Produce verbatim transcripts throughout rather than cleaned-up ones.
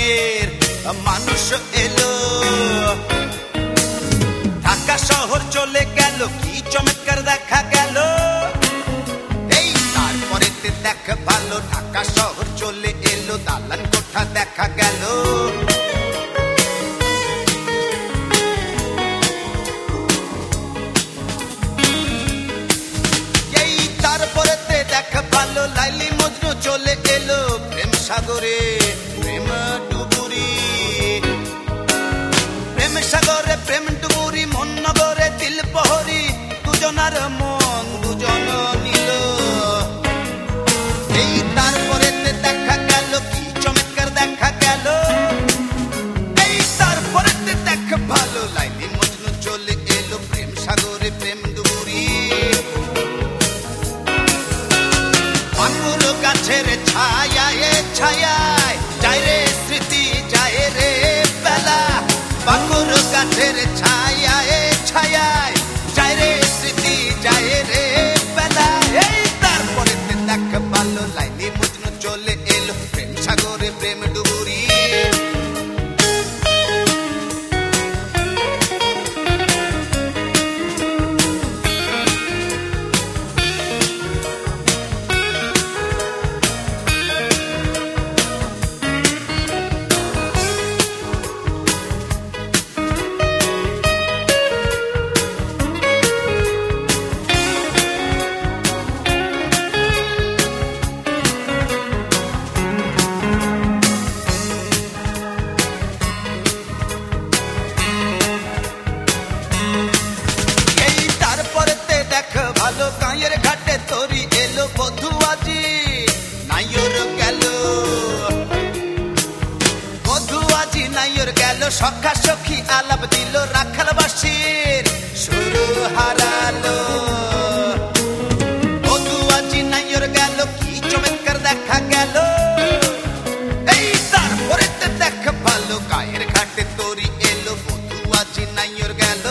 দেশের মানুষ এলো। ঢাকা শহর চলে গেল, কি চমৎকার দেখা গেল। এই তারপরে দেখ ভালো, ঢাকা শহর চলে এলো, দালান কোঠা দেখা গেল। এই তারপরে দেখ ভালো, লাইলি মজনু চলে এলো, প্রেম সাগরে প্রেম ডুবুরি। প্রেম সাগরে প্রেম ডুবুরি, মন নগরে দিল প্রহরী, দুজনার মন দুজন নিল। এই তারপরে দেখা গেল, কি চমৎকার দেখা গেল। এই তারপরে দেখ ভালো, লাইলি মজনু চলে এলো, প্রেম সাগরে প্রেম ডুবুরি। পাকুর গাছের ছায়ায় ছায়ায় যায় রে স্মৃতি, যায় রে বেলা। পাকুর গাছের ছায়ায় ছায়ায় যায় রে স্মৃতি, যায় রে বেলা। এই তারপরে দেখ ভালো, লাইলি মজনু চলে এলো, প্রেম সাগরে প্রেম ডুবুরি। ভালো গাঁয়ের ঘাটে তরি এলো, বধু আজি নাইর গেল। বধু আজি নাইর গেল, সখা সখী আলাপ দিল, রাখাল বাসির শুরু হারালো। বধু আজি নাইর গেল, কি চমৎকার দেখা গেল। এই তারপরে দেখ ভালো, গাঁয়ের ঘাটে তরি এলো, বধু আজি নাইর গেল।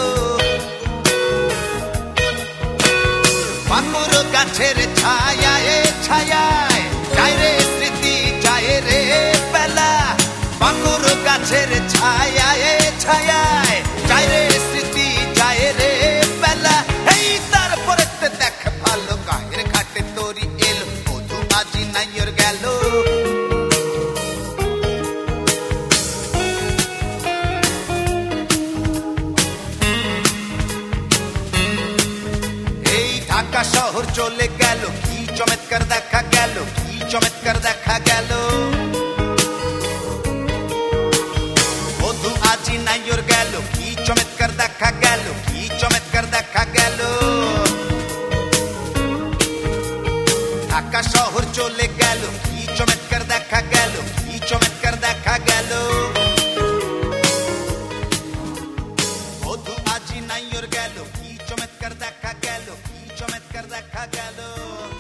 পাকুর গাছের ছায়ায় ছায়ায় যায় রে স্মৃতি, যায় রে বেলা। পাকুর গাছের ছায়ায় ছায়ায় যায় রে স্মৃতি, যায় রে বেলা। এই তারপরে দেখ ভালো, গায়ের ঘাটে তরি এলো, বধু আজি নাইর গেল। ঢাকা শহর চলে গেল, কি চমৎকার দেখা গেল, কি চমৎকার দেখা গেল। বধু আজি নাইর গেল, কি চমৎকার দেখা গেল, কি চমৎকার দেখা গেল। ঢাকা শহর চলে গেল, কি চমৎকার দেখা গেল, কি চমৎকার দেখা গেল। বধু আজি নাইর গেল, কি চমৎকার দেখা গেল, কি চমৎকার দেখা গেল।